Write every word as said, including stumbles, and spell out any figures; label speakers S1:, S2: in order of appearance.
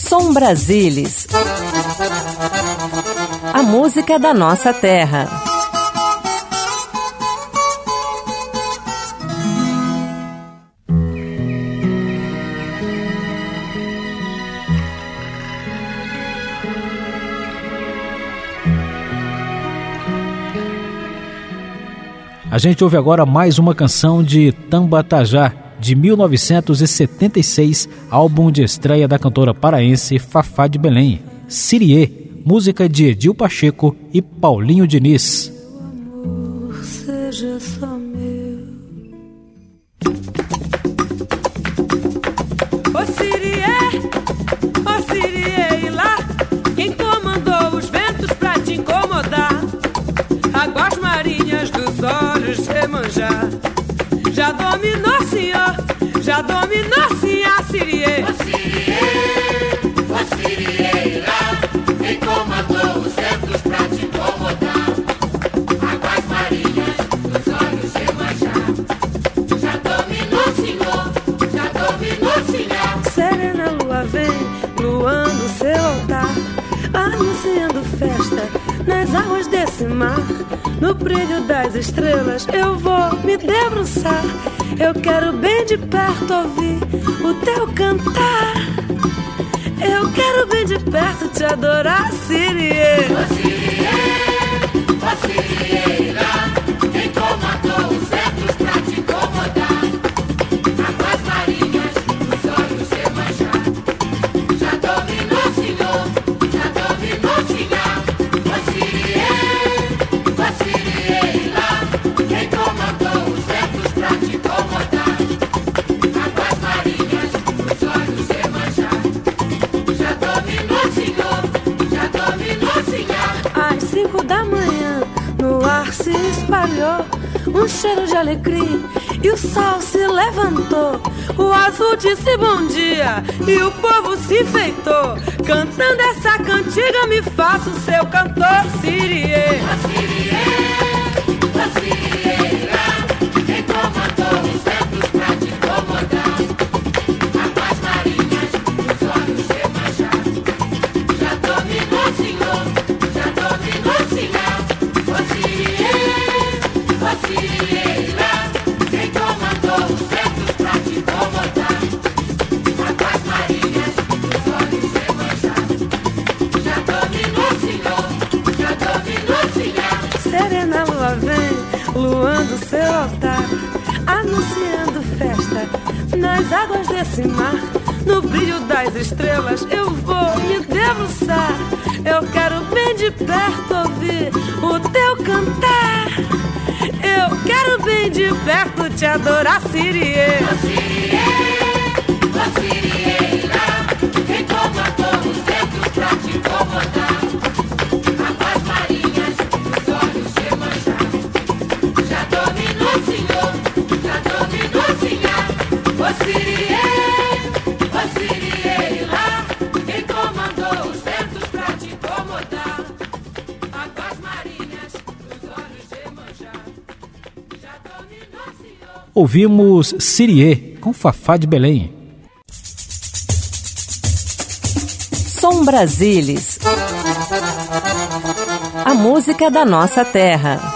S1: Som Brasilis, a música da nossa terra.
S2: A gente ouve agora mais uma canção de Tambatajá, de mil novecentos e setenta e seis, álbum de estreia da cantora paraense Fafá de Belém. Siriê, música de Edil Pacheco e Paulinho Diniz.
S3: O amor seja só meu. Ô Siriê, ô Siriê, e lá, quem comandou os ventos pra te incomodar? Águas marinhas dos olhos remanjar. Já dominou, senhor, já dominou, senhor Siriê.
S4: Ô Siriê, ô Siriê, lá, quem comandou os ventos pra te incomodar? Águas marinhas dos olhos remanjar. Já dominou, senhor, já dominou, senhor.
S3: Serena lua vem, luando seu altar, anunciando festa nas águas desse mar. No brilho das estrelas eu vou me debruçar. Eu quero bem de perto ouvir o teu cantar. Eu quero bem de perto te adorar, Siriê.
S4: Ô Siriê, ô Siriê, lá, quem comandou os ventos pra te incomodar? Águas marinhas dos olhos remanjar. Já dominou, senhor, já dominou, senhor. Ô Siriê, ô Siriê, lá, quem comandou os ventos pra te incomodar? Águas marinhas dos olhos remanjar. Já dominou, senhor, já dominou, senhor.
S3: Às cinco da manhã no ar se espalhou um cheiro de alegria e o sol se levantou. O azul disse bom dia e o povo se enfeitou. Cantando essa cantiga me faço seu cantor, Siriê.
S4: Ô Siriê, ô Siriê, lá, quem comandou os ventos pra te incomodar? Águas marinhas dos olhos remanjar. Já dominou, senhor, já dominou, senhor. Ô Siriê, ô Siriê, lá, quem comandou os ventos pra te incomodar? Águas marinhas dos olhos remanjar. Já dominou, senhor, já dominou, senhor.
S3: Serena lua vem, luando seu altar, anunciando festa nas águas desse mar. No brilho das estrelas eu vou me debruçar. Eu quero bem de perto ouvir o teu cantar. Eu quero bem de perto te adorar, Siriê.
S4: Ô Siriê, ô Siriê, lá, quem comandou os ventos pra te incomodar? Águas marinhas dos olhos remanjar. Já dominou, senhor, já dominou, senhor. Ô Siriê, ô Siriê, lá, quem comandou os ventos pra te incomodar? Águas marinhas dos olhos remanjar. Já dominou, senhor.
S2: Ouvimos Siriê, com Fafá de Belém.
S1: Som Brasilis, a música da nossa terra.